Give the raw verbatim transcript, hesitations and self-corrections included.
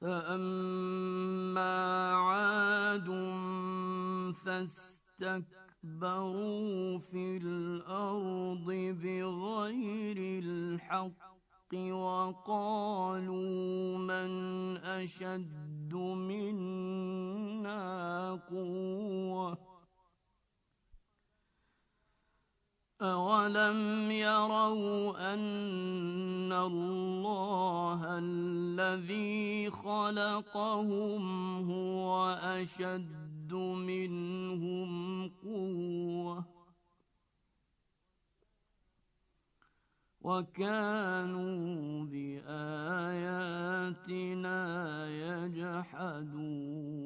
فأما عاد فاستكبروا في الأرض بغير الحق وقالوا من أشد منا قوة أولم يروا أن الله الذي خلقهم هو أشد منهم قوة وكانوا بآياتنا يجحدون